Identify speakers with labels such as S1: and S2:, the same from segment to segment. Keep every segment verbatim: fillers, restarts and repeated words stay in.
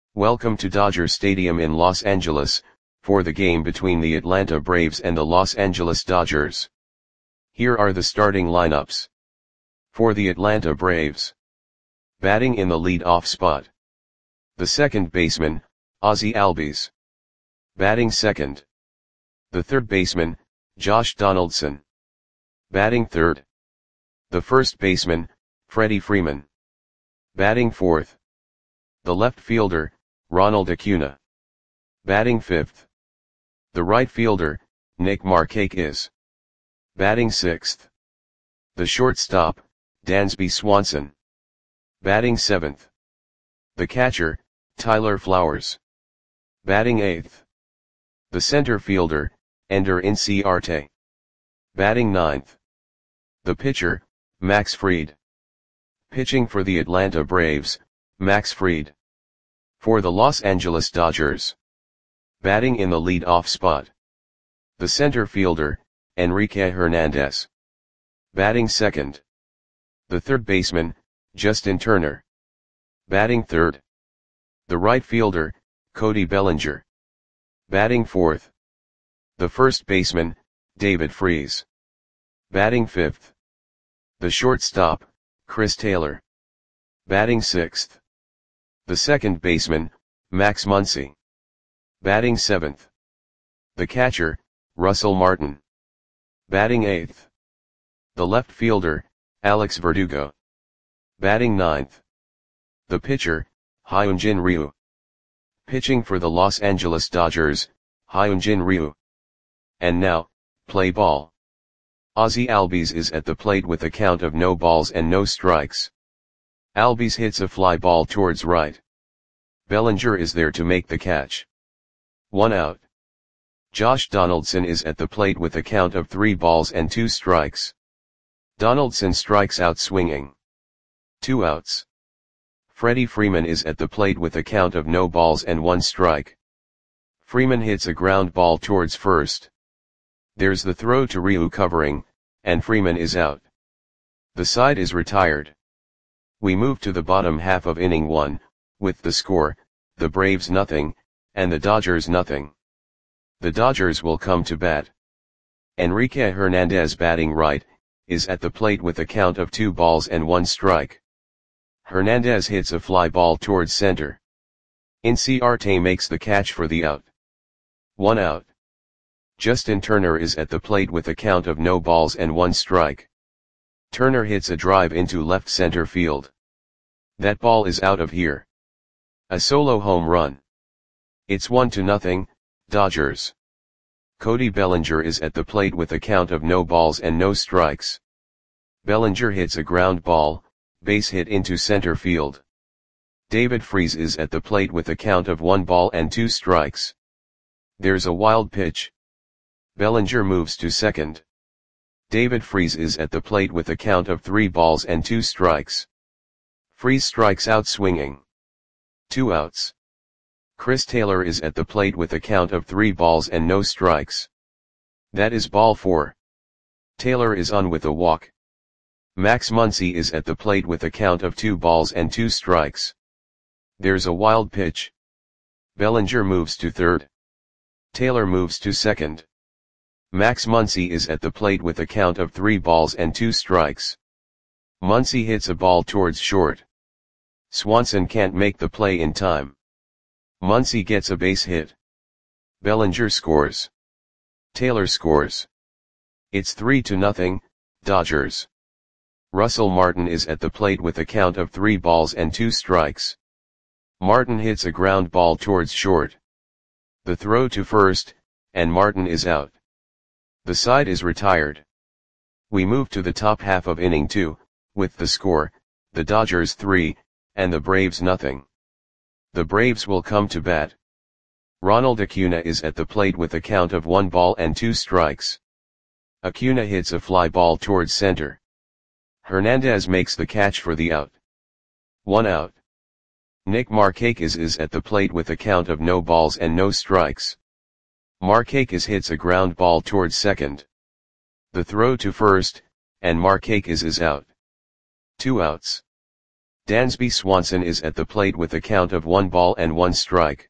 S1: Welcome to Dodger Stadium in Los Angeles, for the game between the Atlanta Braves and the Los Angeles Dodgers. Here are the starting lineups. For the Atlanta Braves. Batting in the lead-off spot. The second baseman, Ozzie Albies. Batting second. The third baseman, Josh Donaldson. Batting third. The first baseman, Freddie Freeman. Batting fourth. The left fielder, Ronald Acuna. Batting fifth. The right fielder, Nick Markakis. Batting sixth. The shortstop, Dansby Swanson. Batting seventh. The catcher, Tyler Flowers. Batting eighth. The center fielder, Ender Inciarte. Batting ninth. The pitcher, Max Fried. Pitching for the Atlanta Braves, Max Fried. For the Los Angeles Dodgers. Batting in the lead-off spot. The center fielder, Enrique Hernandez. Batting second. The third baseman, Justin Turner. Batting third. The right fielder, Cody Bellinger. Batting fourth. The first baseman, David Freese. Batting fifth. The shortstop, Chris Taylor. Batting sixth. The second baseman, Max Muncy. Batting seventh. The catcher, Russell Martin. Batting eighth. The left fielder, Alex Verdugo. Batting ninth. The pitcher, Hyunjin Ryu. Pitching for the Los Angeles Dodgers, Hyunjin Ryu. And now, play ball. Ozzie Albies is at the plate with a count of no balls and no strikes. Albies hits a fly ball towards right. Bellinger is there to make the catch. One out. Josh Donaldson is at the plate with a count of three balls and two strikes. Donaldson strikes out swinging. Two outs. Freddie Freeman is at the plate with a count of no balls and one strike. Freeman hits a ground ball towards first. There's the throw to Ryu covering, and Freeman is out. The side is retired. We move to the bottom half of inning one, with the score, the Braves nothing, and the Dodgers nothing. The Dodgers will come to bat. Enrique Hernandez batting right, is at the plate with a count of two balls and one strike. Hernandez hits a fly ball towards center. Inciarte makes the catch for the out. One out. Justin Turner is at the plate with a count of no balls and one strike. Turner hits a drive into left center field. That ball is out of here. A solo home run. It's one to nothing, Dodgers. Cody Bellinger is at the plate with a count of no balls and no strikes. Bellinger hits a ground ball, base hit into center field. David Freese is at the plate with a count of one ball and two strikes. There's a wild pitch. Bellinger moves to second. David Freese is at the plate with a count of three balls and two strikes. Freese strikes out swinging. Two outs. Chris Taylor is at the plate with a count of three balls and no strikes. That is ball four. Taylor is on with a walk. Max Muncy is at the plate with a count of two balls and two strikes. There's a wild pitch. Bellinger moves to third. Taylor moves to second. Max Muncy is at the plate with a count of three balls and two strikes. Muncy hits a ball towards short. Swanson can't make the play in time. Muncy gets a base hit. Bellinger scores. Taylor scores. It's three to nothing, Dodgers. Russell Martin is at the plate with a count of three balls and two strikes. Martin hits a ground ball towards short. The throw to first, and Martin is out. The side is retired. We move to the top half of inning two, with the score, the Dodgers three, and the Braves nothing. The Braves will come to bat. Ronald Acuna is at the plate with a count of one ball and two strikes. Acuna hits a fly ball towards center. Hernandez makes the catch for the out. One out. Nick Markakis is at the plate with a count of no balls and no strikes. Markakis hits a ground ball towards second. The throw to first, and Markakis is out. Two outs. Dansby Swanson is at the plate with a count of one ball and one strike.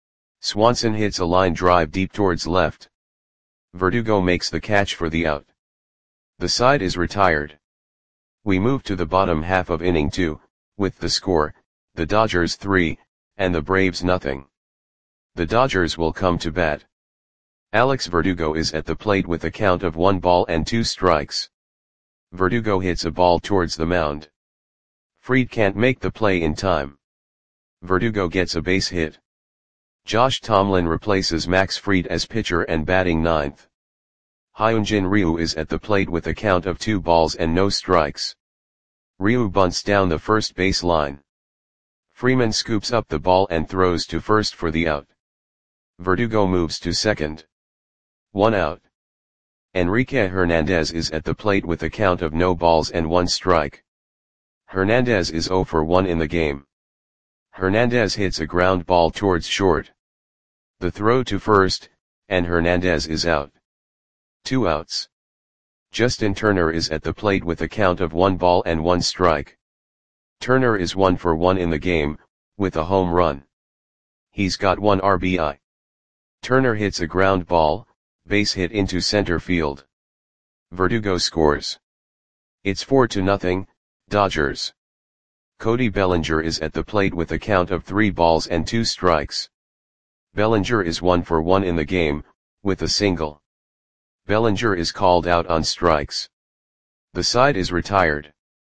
S1: Swanson hits a line drive deep towards left. Verdugo makes the catch for the out. The side is retired. We move to the bottom half of inning two, with the score, the Dodgers three, and the Braves nothing. The Dodgers will come to bat. Alex Verdugo is at the plate with a count of one ball and two strikes. Verdugo hits a ball towards the mound. Fried can't make the play in time. Verdugo gets a base hit. Josh Tomlin replaces Max Fried as pitcher and batting ninth. Hyunjin Ryu is at the plate with a count of two balls and no strikes. Ryu bunts down the first base line. Freeman scoops up the ball and throws to first for the out. Verdugo moves to second. One out. Enrique Hernandez is at the plate with a count of no balls and one strike. Hernandez is zero for one in the game. Hernandez hits a ground ball towards short. The throw to first, and Hernandez is out. Two outs. Justin Turner is at the plate with a count of one ball and one strike. Turner is one for one in the game, with a home run. He's got one R B I. Turner hits a ground ball, base hit into center field. Verdugo scores. It's four to nothing, Dodgers. Cody Bellinger is at the plate with a count of three balls and two strikes. Bellinger is one for one in the game, with a single. Bellinger is called out on strikes. The side is retired.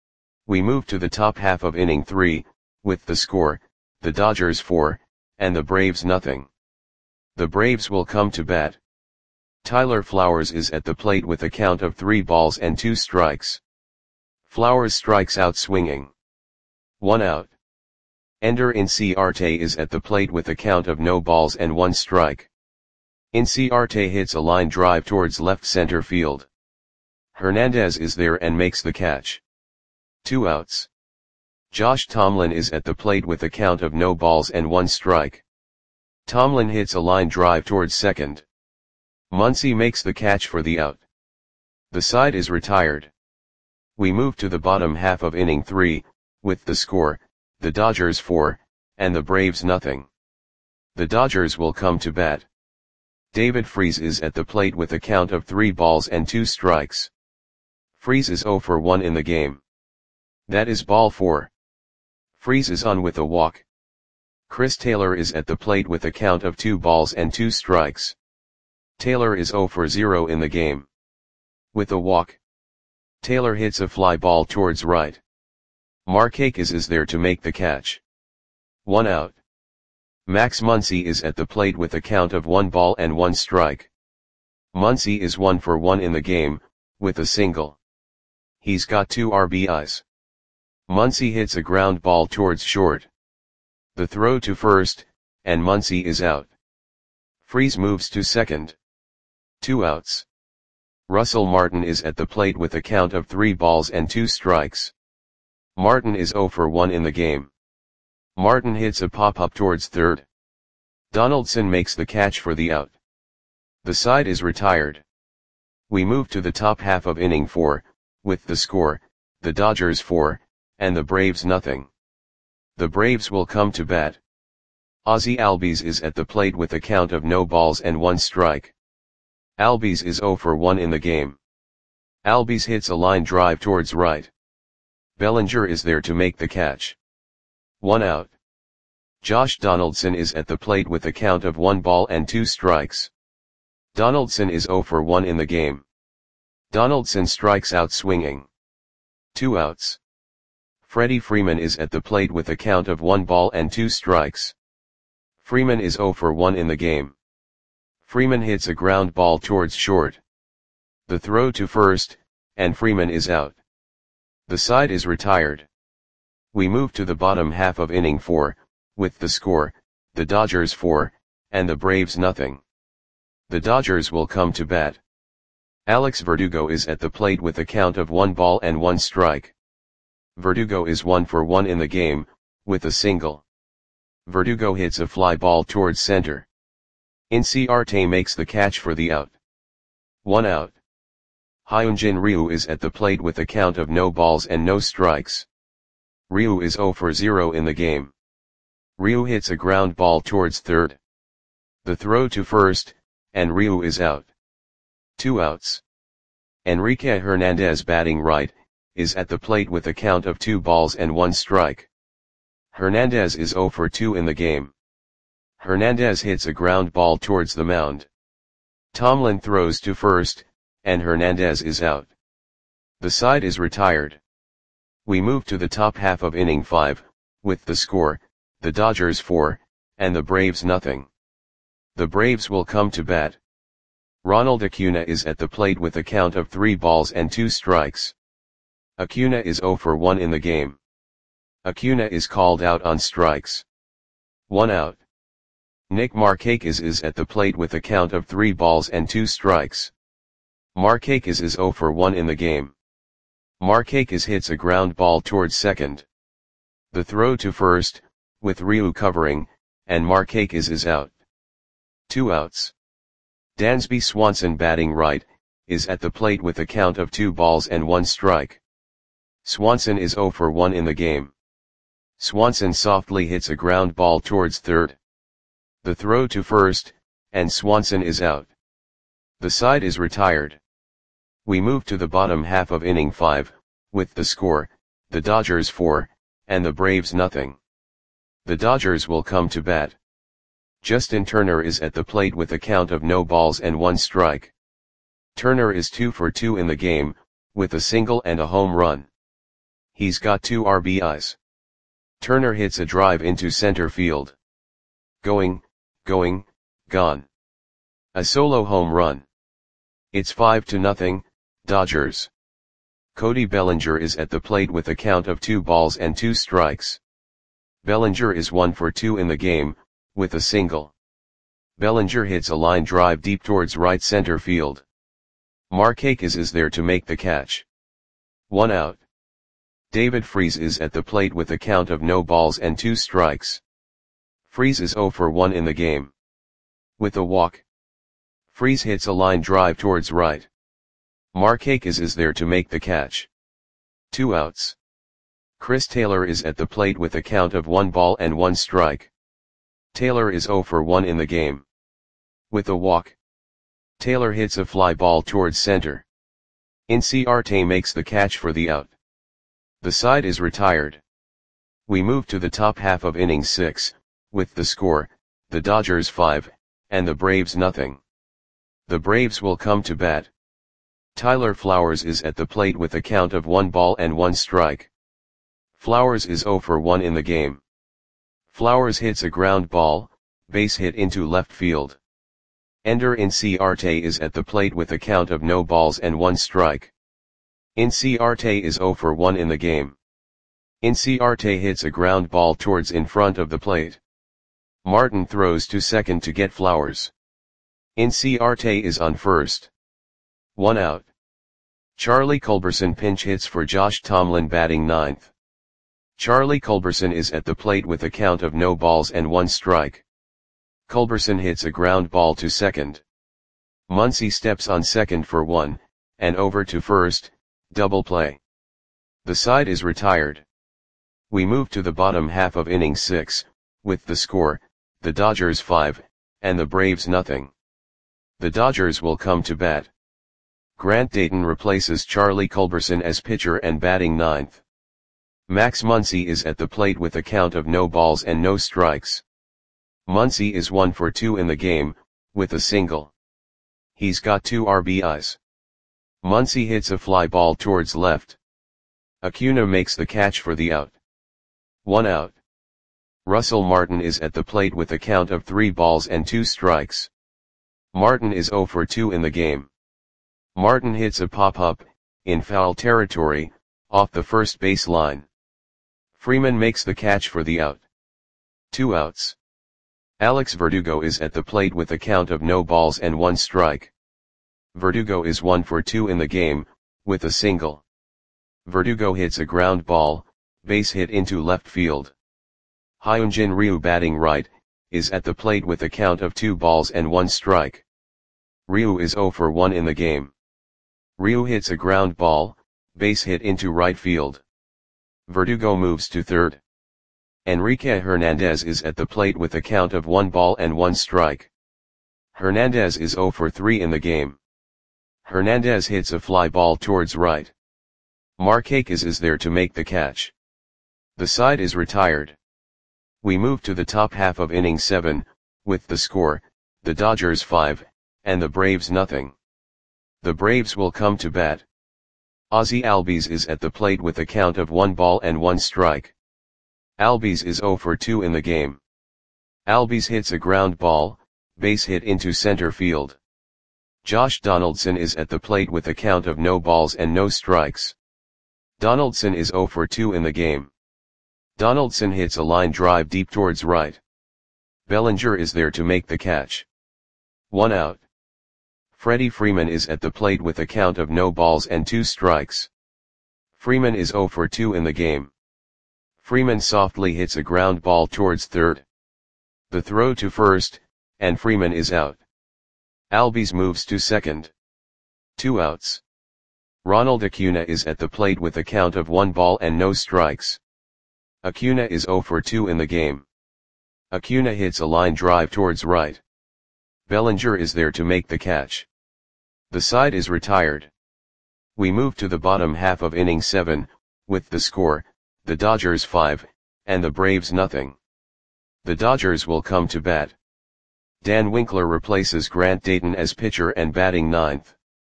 S1: We move to the top half of inning three, with the score, the Dodgers four, and the Braves nothing. The Braves will come to bat. Tyler Flowers is at the plate with a count of three balls and two strikes. Flowers strikes out swinging. One out. Ender Inciarte is at the plate with a count of no balls and one strike. Inciarte hits a line drive towards left center field. Hernandez is there and makes the catch. Two outs. Josh Tomlin is at the plate with a count of no balls and one strike. Tomlin hits a line drive towards second. Muncy makes the catch for the out. The side is retired. We move to the bottom half of inning three, with the score, the Dodgers four, and the Braves nothing. The Dodgers will come to bat. David Freese is at the plate with a count of three balls and two strikes. Freese is zero for one in the game. That is ball four. Freese is on with a walk. Chris Taylor is at the plate with a count of two balls and two strikes. Taylor is zero for zero in the game. With a walk. Taylor hits a fly ball towards right. Markakis is there to make the catch. One out. Max Muncy is at the plate with a count of one ball and one strike. Muncy is one for one in the game, with a single. He's got two R B Is. Muncy hits a ground ball towards short. The throw to first, and Muncy is out. Freese moves to second. Two outs. Russell Martin is at the plate with a count of three balls and two strikes. Martin is zero for one in the game. Martin hits a pop-up towards third. Donaldson makes the catch for the out. The side is retired. We move to the top half of inning four, with the score, the Dodgers four, and the Braves nothing. The Braves will come to bat. Ozzie Albies is at the plate with a count of no balls and one strike. Albies is zero for one in the game. Albies hits a line drive towards right. Bellinger is there to make the catch. One out. Josh Donaldson is at the plate with a count of one ball and two strikes. Donaldson is zero for one in the game. Donaldson strikes out swinging. Two outs. Freddie Freeman is at the plate with a count of one ball and two strikes. Freeman is zero for one in the game. Freeman hits a ground ball towards short. The throw to first, and Freeman is out. The side is retired. We move to the bottom half of inning four, with the score, the Dodgers four, and the Braves nothing. The Dodgers will come to bat. Alex Verdugo is at the plate with a count of one ball and one strike. Verdugo is one for one in the game, with a single. Verdugo hits a fly ball towards center. Inciarte makes the catch for the out. One out. Hyunjin Ryu is at the plate with a count of no balls and no strikes. Ryu is zero for zero in the game. Ryu hits a ground ball towards third. The throw to first, and Ryu is out. Two outs. Enrique Hernandez batting right, is at the plate with a count of two balls and one strike. Hernandez is zero for two in the game. Hernandez hits a ground ball towards the mound. Tomlin throws to first, and Hernandez is out. The side is retired. We move to the top half of inning five, with the score, the Dodgers four, and the Braves nothing. The Braves will come to bat. Ronald Acuna is at the plate with a count of three balls and two strikes. Acuna is zero for one in the game. Acuna is called out on strikes. One out. Nick Markakis is at the plate with a count of three balls and two strikes. Markakis is zero for one in the game. Markakis hits a ground ball towards second. The throw to first, with Ryu covering, and Markakis is out. Two outs. Dansby Swanson batting right, is at the plate with a count of two balls and one strike. Swanson is zero for one in the game. Swanson softly hits a ground ball towards third. The throw to first, and Swanson is out. The side is retired. We move to the bottom half of inning five, with the score, the Dodgers four, and the Braves nothing. The Dodgers will come to bat. Justin Turner is at the plate with a count of no balls and one strike. Turner is two for two in the game, with a single and a home run. He's got two R B Is. Turner hits a drive into center field. Going, going, gone. A solo home run. It's five to nothing, Dodgers. Cody Bellinger is at the plate with a count of two balls and two strikes. Bellinger is one for two in the game, with a single. Bellinger hits a line drive deep towards right center field. Markakis is there to make the catch. One out. David Freese is at the plate with a count of no balls and two strikes. Freese is zero for one in the game. With a walk. Freese hits a line drive towards right. Markakis is there to make the catch. Two outs. Chris Taylor is at the plate with a count of one ball and one strike. Taylor is zero for one in the game. With a walk. Taylor hits a fly ball towards center. Inciarte makes the catch for the out. The side is retired. We move to the top half of inning six, with the score, the Dodgers five, and the Braves nothing. The Braves will come to bat. Tyler Flowers is at the plate with a count of one ball and one strike. Flowers is zero for one in the game. Flowers hits a ground ball, base hit into left field. Ender Inciarte is at the plate with a count of no balls and one strike. Inciarte is zero for one in the game. Inciarte hits a ground ball towards in front of the plate. Martin throws to second to get Flowers. Inciarte is on first. One out. Charlie Culberson pinch hits for Josh Tomlin batting ninth. Charlie Culberson is at the plate with a count of no balls and one strike. Culberson hits a ground ball to second. Muncy steps on second for one, and over to first, double play. The side is retired. We move to the bottom half of inning six, with the score, the Dodgers five, and the Braves nothing. The Dodgers will come to bat. Grant Dayton replaces Charlie Culberson as pitcher and batting ninth. Max Muncy is at the plate with a count of no balls and no strikes. Muncy is one for two in the game, with a single. He's got two R B Is. Muncy hits a fly ball towards left. Acuna makes the catch for the out. One out. Russell Martin is at the plate with a count of three balls and two strikes. Martin is zero for two in the game. Martin hits a pop-up, in foul territory, off the first base line. Freeman makes the catch for the out. Two outs. Alex Verdugo is at the plate with a count of no balls and one strike. Verdugo is one for two in the game, with a single. Verdugo hits a ground ball, base hit into left field. Hyunjin Ryu batting right, is at the plate with a count of two balls and one strike. Ryu is zero for one in the game. Ryu hits a ground ball, base hit into right field. Verdugo moves to third. Enrique Hernandez is at the plate with a count of one ball and one strike. Hernandez is zero for three in the game. Hernandez hits a fly ball towards right. Markakis is there to make the catch. The side is retired. We move to the top half of inning seven, with the score, the Dodgers five, and the Braves nothing. The Braves will come to bat. Ozzie Albies is at the plate with a count of one ball and one strike. Albies is zero for two in the game. Albies hits a ground ball, base hit into center field. Josh Donaldson is at the plate with a count of no balls and no strikes. Donaldson is zero for two in the game. Donaldson hits a line drive deep towards right. Bellinger is there to make the catch. One out. Freddie Freeman is at the plate with a count of no balls and two strikes. Freeman is zero for two in the game. Freeman softly hits a ground ball towards third. The throw to first, and Freeman is out. Albies moves to second. Two outs. Ronald Acuna is at the plate with a count of one ball and no strikes. Acuna is zero for two in the game. Acuna hits a line drive towards right. Bellinger is there to make the catch. The side is retired. We move to the bottom half of inning seven, with the score, the Dodgers five, and the Braves nothing. The Dodgers will come to bat. Dan Winkler replaces Grant Dayton as pitcher and batting ninth.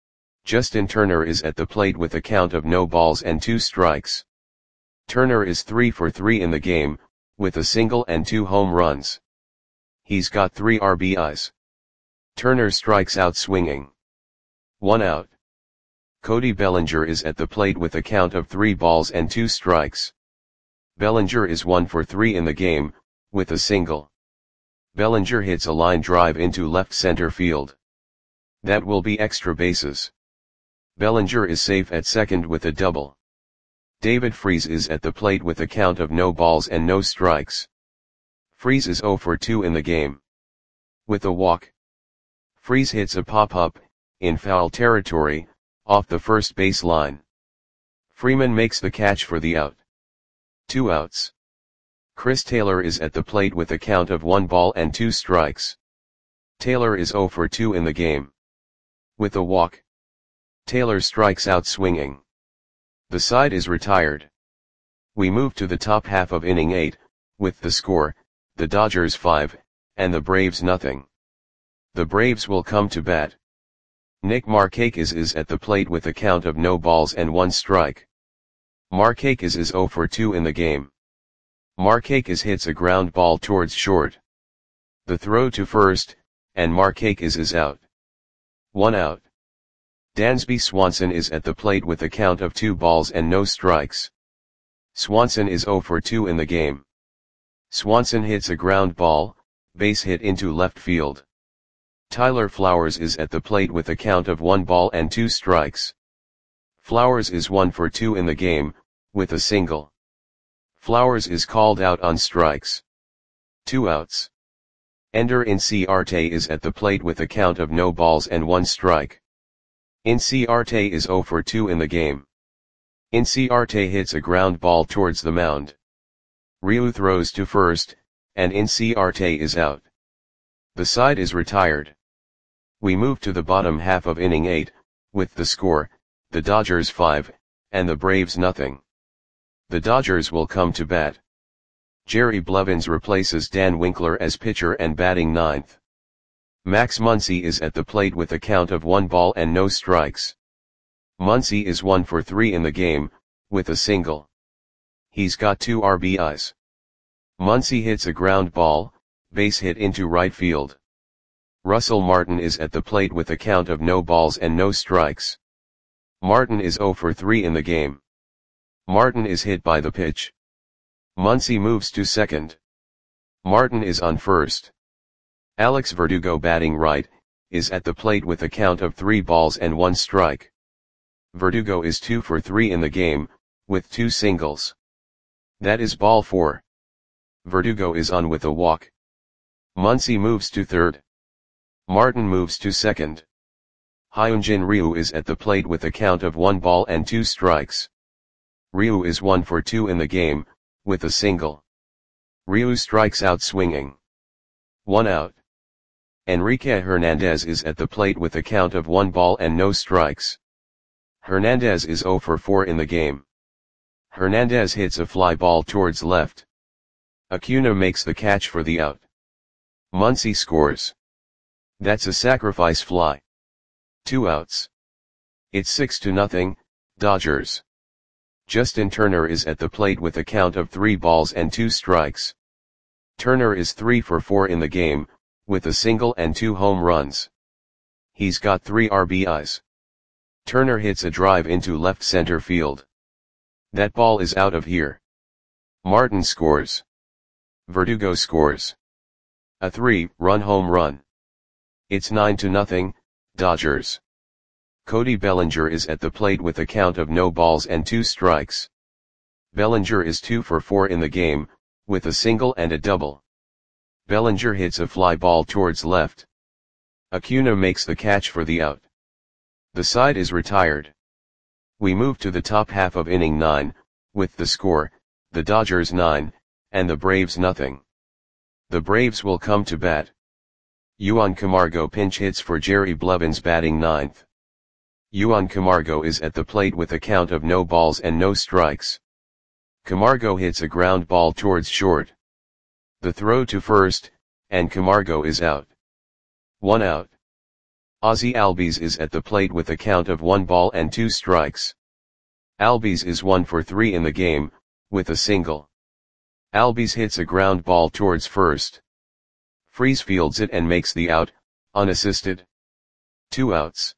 S1: Justin Turner is at the plate with a count of no balls and two strikes. Turner is three for three in the game, with a single and two home runs. He's got three R B Is. Turner strikes out swinging. One out. Cody Bellinger is at the plate with a count of three balls and two strikes. Bellinger is one for three in the game, with a single. Bellinger hits a line drive into left center field. That will be extra bases. Bellinger is safe at second with a double. David Freese is at the plate with a count of no balls and no strikes. Freese is zero for two in the game. With a walk. Freese hits a pop-up, in foul territory, off the first base line. Freeman makes the catch for the out. Two outs. Chris Taylor is at the plate with a count of one ball and two strikes. Taylor is zero for two in the game. With a walk. Taylor strikes out swinging. The side is retired. We move to the top half of inning eight, with the score, the Dodgers five, and the Braves nothing. The Braves will come to bat. Nick Markakis is at the plate with a count of no balls and one strike. Markakis is zero for two in the game. Markakis hits a ground ball towards short. The throw to first, and Markakis is out. One out. Dansby Swanson is at the plate with a count of two balls and no strikes. Swanson is zero for two in the game. Swanson hits a ground ball, base hit into left field. Tyler Flowers is at the plate with a count of one ball and two strikes. Flowers is one for two in the game, with a single. Flowers is called out on strikes. Two outs. Ender Inciarte is at the plate with a count of no balls and one strike. Inciarte is zero for two in the game. Inciarte hits a ground ball towards the mound. Ryu throws to first, and Inciarte is out. The side is retired. We move to the bottom half of inning eight, with the score, the Dodgers five, and the Braves nothing. The Dodgers will come to bat. Jerry Blevins replaces Dan Winkler as pitcher and batting ninth. Max Muncy is at the plate with a count of one ball and no strikes. Muncy is one for three in the game, with a single. He's got two R B Is. Muncy hits a ground ball, base hit into right field. Russell Martin is at the plate with a count of no balls and no strikes. Martin is zero for three in the game. Martin is hit by the pitch. Muncy moves to second. Martin is on first. Alex Verdugo, batting right, is at the plate with a count of three balls and one strike. Verdugo is two for three in the game, with two singles. That is ball four. Verdugo is on with a walk. Muncy moves to third. Martin moves to second. Hyunjin Ryu is at the plate with a count of one ball and two strikes. Ryu is one for two in the game, with a single. Ryu strikes out swinging. One out. Enrique Hernandez is at the plate with a count of one ball and no strikes. Hernandez is zero for four in the game. Hernandez hits a fly ball towards left. Acuna makes the catch for the out. Muncy scores. That's a sacrifice fly. Two outs. It's six to nothing, Dodgers. Justin Turner is at the plate with a count of three balls and two strikes. Turner is three for four in the game, with a single and two home runs. He's got three R B Is. Turner hits a drive into left center field. That ball is out of here. Martin scores. Verdugo scores. A three-run home run. It's nine to nothing, Dodgers. Cody Bellinger is at the plate with a count of no balls and two strikes. Bellinger is two for four in the game, with a single and a double. Bellinger hits a fly ball towards left. Acuna makes the catch for the out. The side is retired. We move to the top half of inning nine, with the score, the Dodgers nine, and the Braves nothing. The Braves will come to bat. Juan Camargo pinch hits for Jerry Blevins batting ninth. Juan Camargo is at the plate with a count of no balls and no strikes. Camargo hits a ground ball towards short. The throw to first, and Camargo is out. One out. Ozzie Albies is at the plate with a count of one ball and two strikes. Albies is one for three in the game, with a single. Albies hits a ground ball towards first. Freese fields it and makes the out, unassisted. Two outs.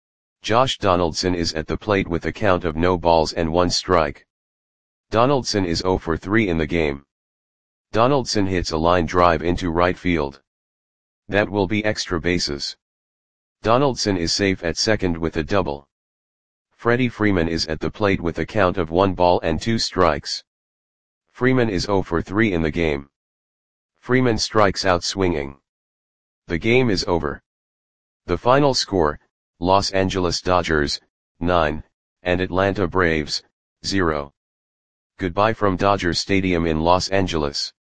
S1: Josh Donaldson is at the plate with a count of no balls and one strike. Donaldson is zero for three in the game. Donaldson hits a line drive into right field. That will be extra bases. Donaldson is safe at second with a double. Freddie Freeman is at the plate with a count of one ball and two strikes. Freeman is zero for three in the game. Freeman strikes out swinging. The game is over. The final score, Los Angeles Dodgers, nine, and Atlanta Braves, zero. Goodbye from Dodger Stadium in Los Angeles.